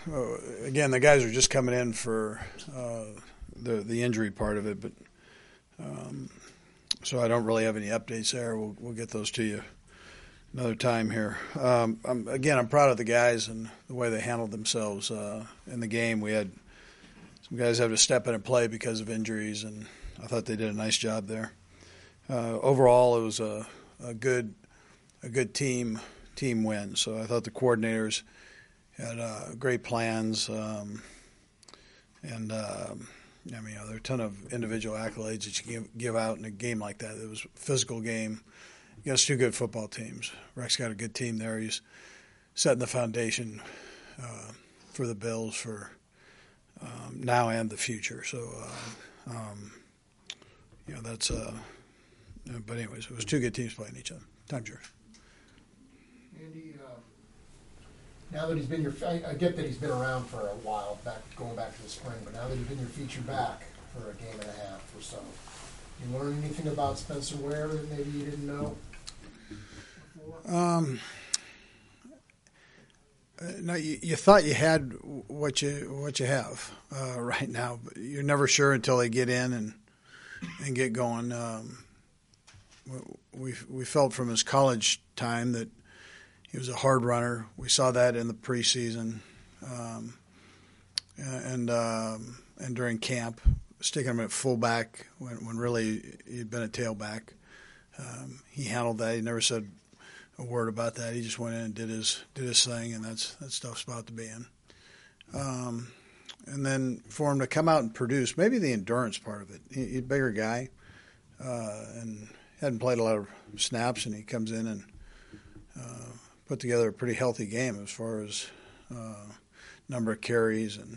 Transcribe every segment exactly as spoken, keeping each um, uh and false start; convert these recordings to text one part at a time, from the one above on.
uh, again, the guys are just coming in for uh, the the injury part of it, but um, so I don't really have any updates there. We'll we'll get those to you another time here. Um, I'm, again, I'm proud of the guys and the way they handled themselves uh, in the game. We had some guys have to step in and play because of injuries, and I thought they did a nice job there. Uh, overall, it was a, a good a good team team win. So I thought the coordinators had uh, great plans, um, and um, I mean, you know, there are a ton of individual accolades that you give, give out in a game like that. It was a physical game against two good football teams. Rex got a good team there. He's setting the foundation uh, for the Bills for um, now and the future. So, uh, um, you know, that's uh, – but anyways, it was two good teams playing each other. Time's yours. Andy, uh, now that he's been your – I get that he's been around for a while, back going back to the spring, but now that he's been your feature back for a game and a half or so, you learn anything about Spencer Ware that maybe you didn't know before? Um, no, you, you thought you had what you what you have uh, right now, but you're never sure until they get in and and get going. Um, we we felt from his college time that he was a hard runner. We saw that in the preseason, um, and um, and during camp, sticking him at fullback when when really he'd been a tailback. Um, he handled that. He never said a word about that. He just went in and did his did his thing, and that's that stuff's about to be in. Um, and then for him to come out and produce, maybe the endurance part of it. He, he's a bigger guy, uh, and hadn't played a lot of snaps, and he comes in and uh, put together a pretty healthy game as far as uh, number of carries and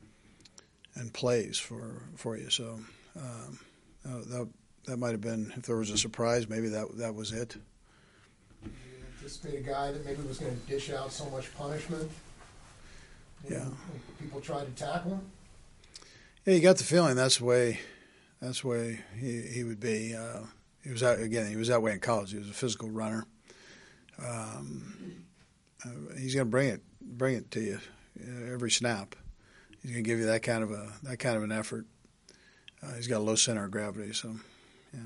and plays for for you. So um, uh, that that might have been, if there was a surprise, maybe that that was it. Did you anticipate a guy that maybe was going to dish out so much punishment? Maybe Yeah. People tried to tackle him? Yeah, you got the feeling that's the way that's the way he, he would be. Uh, he was that, again, he was that way in college. He was a physical runner. Um, uh, he's going to bring it bring it to you uh, every snap. He's going to give you that kind of a that kind of an effort. Uh, he's got a low center of gravity, so yeah.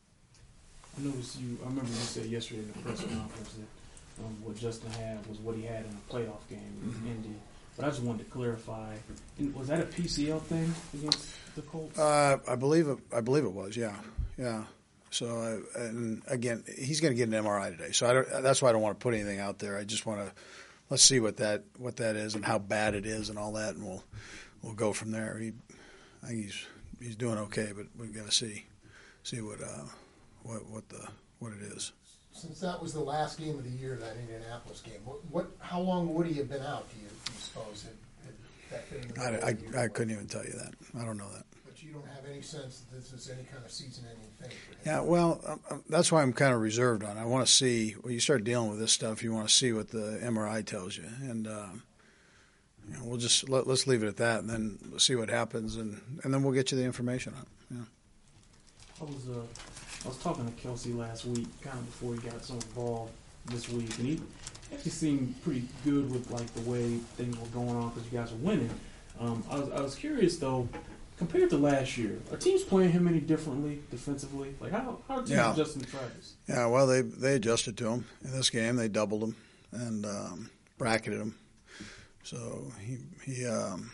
I noticed you. I remember you said yesterday in the press conference that um, what Justin had was what he had in a playoff game with mm-hmm. Indy. But I just wanted to clarify: was that a P C L thing against the Colts? Uh, I believe it. I believe it was. Yeah, yeah. So, uh, and again, he's going to get an M R I today. So I don't, that's why I don't want to put anything out there. I just want to let's see what that what that is and how bad it is and all that, and we'll we'll go from there. He, I think he's he's doing okay, but we've got to see see what uh, what what the what it is. Since that was the last game of the year, that Indianapolis game, what, what how long would he have been out? Do you, do you suppose? Had, had that been in the I, year? I, I couldn't even tell you that. I don't know that. But you don't have any sense that this is any kind of season-ending thing for him? Yeah, well, uh, that's why I'm kind of reserved on it. I want to see, when you start dealing with this stuff, you want to see what the M R I tells you. And um, you know, we'll just, let, let's leave it at that and then see what happens, and, and then we'll get you the information on it. Yeah. I was, uh, I was talking to Kelsey last week, kind of before he got so involved this week, and he actually seemed pretty good with like the way things were going on because you guys were winning. Um, I was, I was curious though, compared to last year, are teams playing him any differently defensively? Like how how are teams yeah. adjusting to Travis? Yeah, well they they adjusted to him in this game. They doubled him and um, bracketed him. So he he um,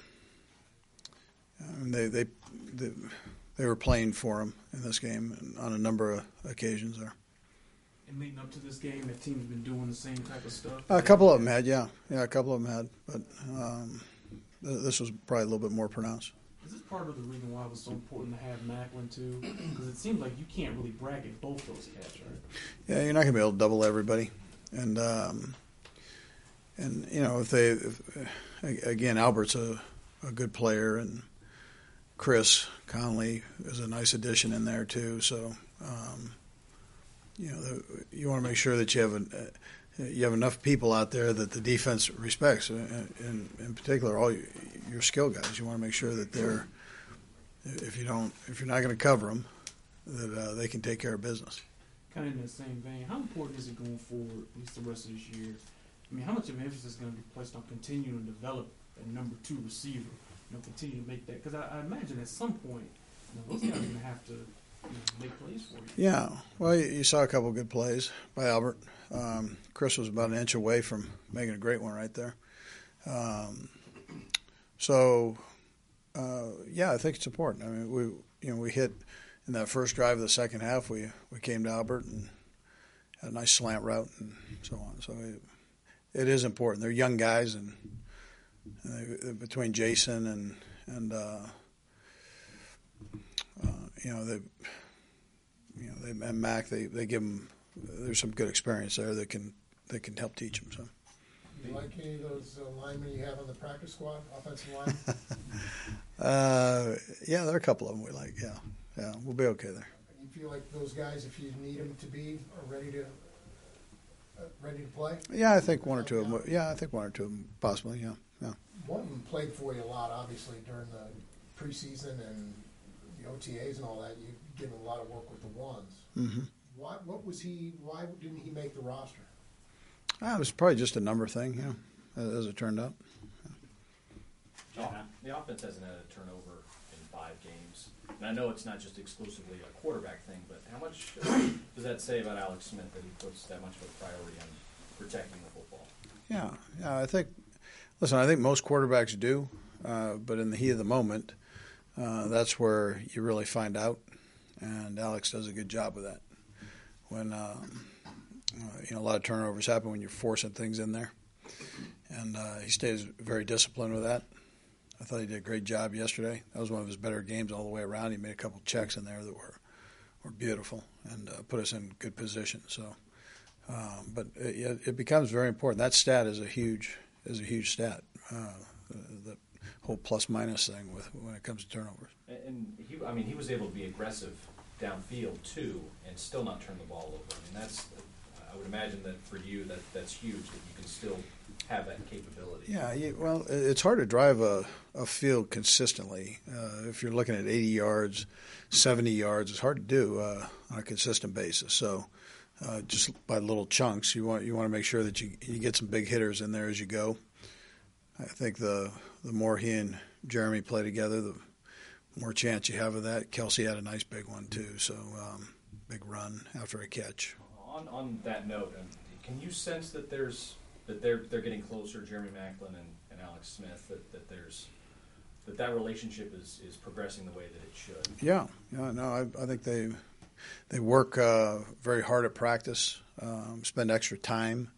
and they, they they they were playing for him in this game on a number of occasions there. And leading up to this game, that team's been doing the same type of stuff? A couple of them had, yeah. Yeah, a couple of them had. But um, th- this was probably a little bit more pronounced. Is this part of the reason why it was so important to have Maclin, too? Because it seems like you can't really bracket both those cats, right? Yeah, you're not going to be able to double everybody. And, um, and you know, if they if, – again, Albert's a, a good player, and Chris Conley is a nice addition in there, too. So, um, you know, the, you want to make sure that you have a, uh, you have enough people out there that the defense respects. In, in, in particular, all your, your skill guys. You want to make sure that they're, if you don't, if you're not going to cover them, that uh, they can take care of business. Kind of in the same vein, how important is it going forward, at least the rest of this year? I mean, how much of an emphasis is going to be placed on continuing to develop that number two receiver, you know, continue to make that. Because I, I imagine at some point, you know, those guys are going to have to, you know, make plays for you. Yeah, well, you, you saw a couple of good plays by Albert. Um, Chris was about an inch away from making a great one right there. Um, so, uh, yeah, I think it's important. I mean, we you know we hit in that first drive of the second half. We we came to Albert and had a nice slant route and so on. So it, it is important. They're young guys, and, and they, between Jason and and uh, uh, you know they you know they and Mac they, they give them there's some good experience there that can that can help teach them. So. Do you like any of those uh, linemen you have on the practice squad, offensive line? uh, yeah, there are a couple of them we like. Yeah, yeah, we'll be okay there. You feel like those guys, if you need them to be, are ready to uh, ready to play? Yeah, I think one or two of them. Yeah, I think one or two of them possibly. Yeah, yeah. One of them played for you a lot, obviously, during the preseason and the O T As and all that. You did a lot of work with the ones. Mm-hmm. Why? What was he? Why didn't he make the roster? Ah, it was probably just a number thing, you know, as it turned out. John, the offense hasn't had a turnover in five games. And I know it's not just exclusively a quarterback thing, but how much does that say about Alex Smith that he puts that much of a priority on protecting the football? Yeah, yeah, I think, listen, I think most quarterbacks do, uh, but in the heat of the moment, uh, that's where you really find out, and Alex does a good job with that. When, um, Uh, you know, a lot of turnovers happen when you're forcing things in there. And uh, he stays very disciplined with that. I thought he did a great job yesterday. That was one of his better games all the way around. He made a couple checks in there that were were beautiful and uh, put us in good position. So, um, but it, it becomes very important. That stat is a huge is a huge stat. Uh, the, the whole plus minus thing with when it comes to turnovers. And he, I mean, he was able to be aggressive downfield too, and still not turn the ball over. I mean, that's. I would imagine that for you, that that's huge, that you can still have that capability. Yeah, you, well, it's hard to drive a, a field consistently. Uh, if you're looking at eighty yards, seventy yards, it's hard to do uh, on a consistent basis. So uh, just by little chunks, you want you want to make sure that you, you get some big hitters in there as you go. I think the, the more he and Jeremy play together, the more chance you have of that. Kelsey had a nice big one too, so um, big run after a catch. On, on that note, um, can you sense that there's that they're they're getting closer, Jeremy Maclin and, and Alex Smith, that, that there's that that relationship is, is progressing the way that it should? Yeah, yeah, no, I, I think they they work uh, very hard at practice, um, spend extra time.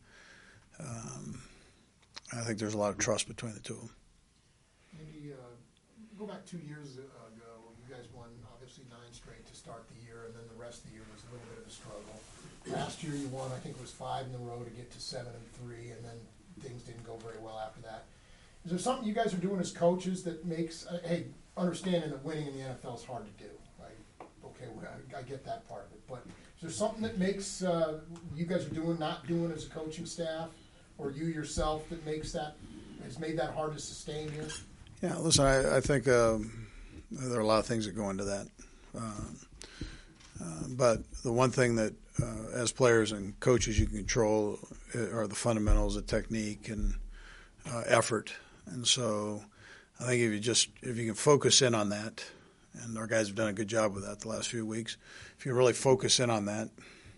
Um, I think there's a lot of trust between the two of them. Maybe uh, go back two years ago. You guys won obviously nine straight to start the year, and then the rest of the year was a little bit of a struggle. Last year you won, I think it was five in a row to get to seven and three, and then things didn't go very well after that. Is there something you guys are doing as coaches that makes, uh, hey, understanding that winning in the N F L is hard to do, right? Okay, well, I, I get that part of it, but is there something that makes uh, you guys are doing, not doing as a coaching staff, or you yourself that makes that, has made that hard to sustain here? Yeah, listen, I, I think um, there are a lot of things that go into that. Um, uh, but the one thing that uh, as players and coaches you can control are the fundamentals of technique and uh, effort. And so I think if you just if you can focus in on that, and our guys have done a good job with that the last few weeks, if you really focus in on that,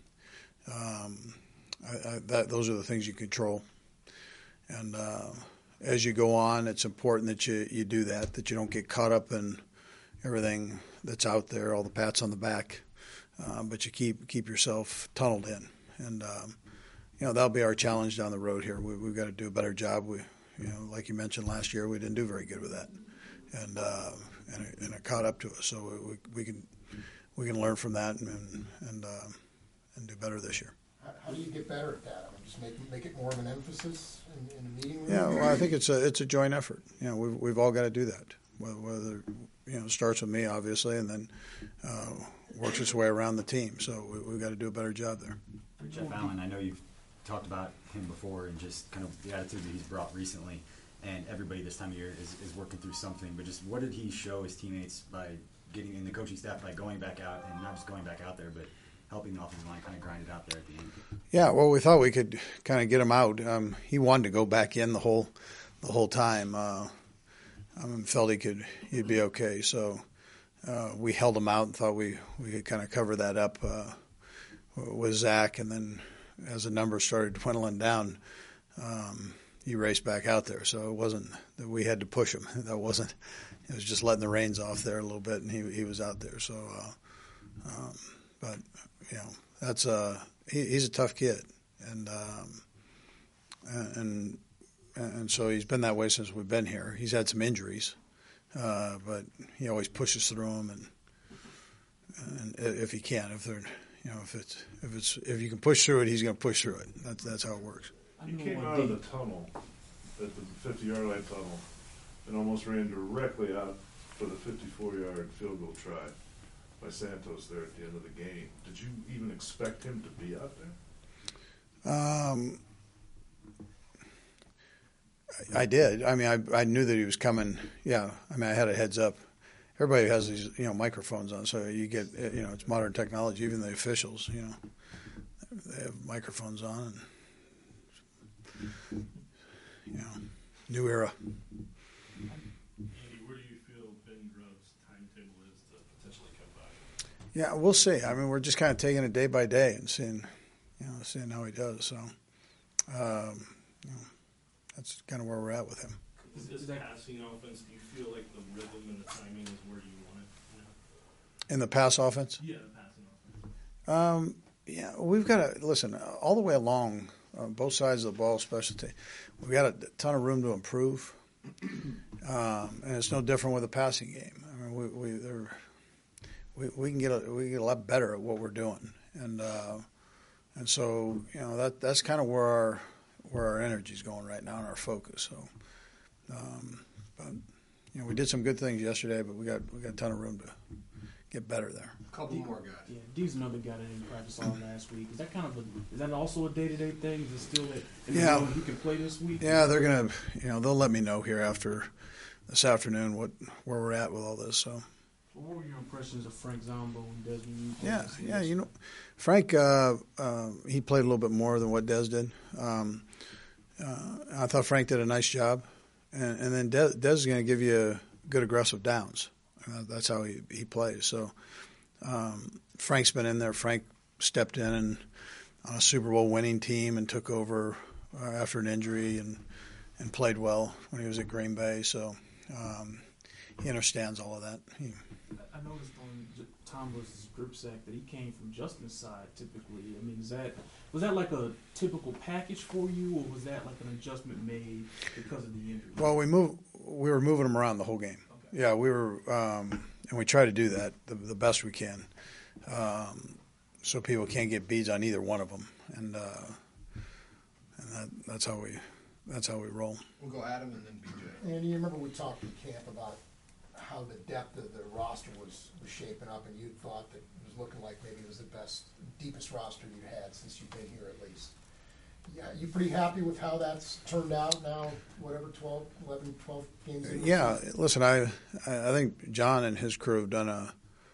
um, I, I, that those are the things you control. And uh, as you go on, it's important that you, you do that, that you don't get caught up in everything that's out there, all the pats on the back. Uh, but you keep keep yourself tunneled in, and um, you know that'll be our challenge down the road here. We, we've got to do a better job. We, you know, like you mentioned last year, we didn't do very good with that, and uh, and, it, and it caught up to us. So we, we can we can learn from that and and uh, and do better this year. How, how do you get better at that? I mean, just make make it more of an emphasis in, in the meeting room. Yeah, well, I think it's a it's a joint effort. You know, we've we've all got to do that. Whether you know, it starts with me obviously, and then uh, works its way around the team. So we, we've got to do a better job there. For Jeff Allen, I know you've talked about him before and just kind of the attitude that he's brought recently, and everybody this time of year is, is working through something. But just what did he show his teammates by getting in the coaching staff by going back out and not just going back out there, but helping the offensive line kind of grind it out there at the end? Yeah, well, we thought we could kind of get him out. Um, he wanted to go back in the whole the whole time. Uh, I mean, felt he could he'd be okay. So uh, we held him out and thought we we could kind of cover that up uh, with Zach, and then as the numbers started dwindling down, um, he raced back out there. So it wasn't that we had to push him. That wasn't. It was just letting the reins off there a little bit, and he he was out there. So, uh, um, but you know, that's uh, he, he's a tough kid, and um, and and so he's been that way since we've been here. He's had some injuries, uh, but he always pushes through them, and and if he can, if they're you know if it's if it's if you can push through it, he's going to push through it. That's that's how it works. He came out of the tunnel, at the fifty-yard line tunnel, and almost ran directly out for the fifty-four-yard field goal try by Santos there at the end of the game. Did you even expect him to be out there? Um, I, I did. I mean, I I knew that he was coming. Yeah, I mean, I had a heads up. Everybody has these, you know, microphones on, so you get, you know, it's modern technology. Even the officials, you know, they have microphones on. And, you know, new era. Andy, where do you feel Ben Grubb's timetable is to potentially come back? Yeah, we'll see. I mean, we're just kind of taking it day by day and seeing, you know, seeing how he does. So, um, you know, that's kind of where we're at with him. Is this passing offense, do you feel like the rhythm and the timing is where you want it now? In the pass offense? Yeah, the passing offense. Um, yeah, we've got to listen all the way along. On both sides of the ball, specialty, we've got a ton of room to improve, um, and it's no different with the passing game. I mean, we we we, we can get a, we can get a lot better at what we're doing, and uh, and so you know that that's kind of where our where our energy's going right now and our focus. So, um, but you know, we did some good things yesterday, but we got we got a ton of room to get better there. A couple more guys. Yeah, Dee's another guy that didn't practice all last week. Is that kind of a, is that also a day to day thing? Is it still that Yeah. he can play this week? Yeah, they're gonna, you know, they'll let me know here after this afternoon what where we're at with all this. So. What were your impressions of Frank Zombo and Desmond? Yeah, yeah, you know, Frank, uh, uh, he played a little bit more than what Des did. Um, uh, I thought Frank did a nice job, and, and then Des, Des is going to give you good aggressive downs. Uh, that's how he, he plays. So um, Frank's been in there. Frank stepped in and on a Super Bowl winning team and took over uh, after an injury and and played well when he was at Green Bay. So um, he understands all of that. He, I noticed on J- Tom versus Grip Sack that he came from Justin's side typically. I mean, is that was that like a typical package for you, or was that like an adjustment made because of the injury? Well, we move. We were moving him around the whole game. Okay. Yeah, we were, um, and we try to do that the, the best we can, um, so people can't get beads on either one of them, and uh, and that, that's how we that's how we roll. We'll go Adam and then B J. Andy, you remember we talked in camp about how the depth of the roster was, was shaping up, and you thought that it was looking like maybe it was the best, deepest roster you'd had since you've been here at least. Yeah, you pretty happy with how that's turned out now, whatever, twelve, eleven, twelve games in? Yeah, listen, I I think John and his crew have done a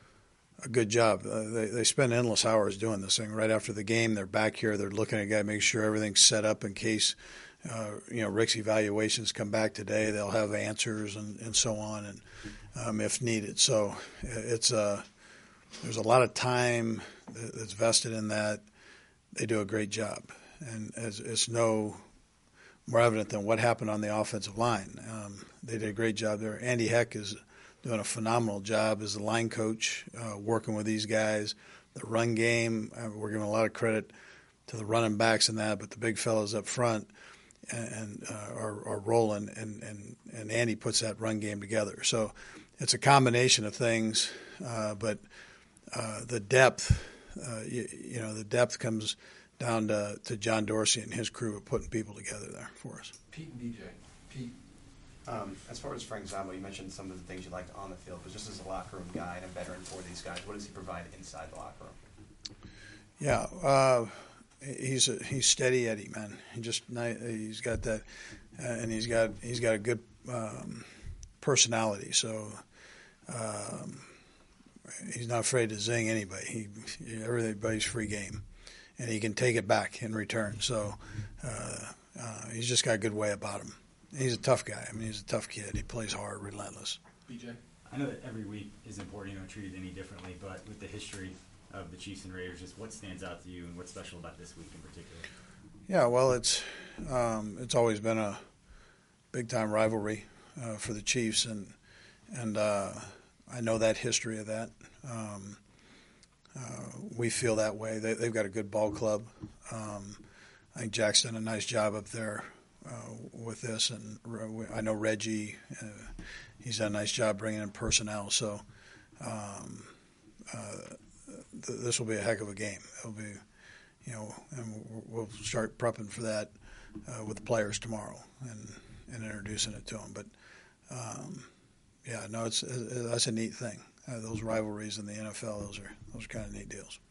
a good job. Uh, they they spend endless hours doing this thing. Right after the game, they're back here. They're looking at a guy, make sure everything's set up in case uh, you know Rick's evaluations come back today. They'll have answers and, and so on, and um, if needed. So it's uh, there's a lot of time that's vested in that. They do a great job, and it's, it's no more evident than what happened on the offensive line. Um, they did a great job there. Andy Heck is doing a phenomenal job as the line coach, uh, working with these guys. The run game, uh, we're giving a lot of credit to the running backs in that, but the big fellas up front and, and uh, are, are rolling, and, and, and Andy puts that run game together. So it's a combination of things, uh, but uh, the depth, uh, you, you know, the depth comes down to, to John Dorsey and his crew of putting people together there for us. Pete and B J. Pete. Um, as far as Frank Zombo, you mentioned some of the things you liked on the field, but just as a locker room guy and a veteran for these guys, what does he provide inside the locker room? Yeah, uh, he's a, he's steady Eddie, man. He just he's got that, uh, and he's got he's got a good um, personality. So um, he's not afraid to zing anybody. He everybody's free game, and he can take it back in return. So uh, uh, he's just got a good way about him. he's a tough guy. I mean, he's a tough kid. He plays hard, relentless. B J? I know that every week is important, you know, treated any differently, but with the history of the Chiefs and Raiders, just what stands out to you and what's special about this week in particular? Yeah, well, it's um, it's always been a big time rivalry uh, for the Chiefs, and and uh, I know that history of that. Um, uh, we feel that way. They, they've got a good ball club. Um, I think Jack's done a nice job up there uh, with this, and I know Reggie. Uh, he's done a nice job bringing in personnel. So um, uh, th- this will be a heck of a game. It'll be. You know, and we'll start prepping for that uh, with the players tomorrow and, and introducing it to them. But um, yeah, no, it's, it's that's a neat thing. Uh, those rivalries in the N F L, those are those are kind of neat deals.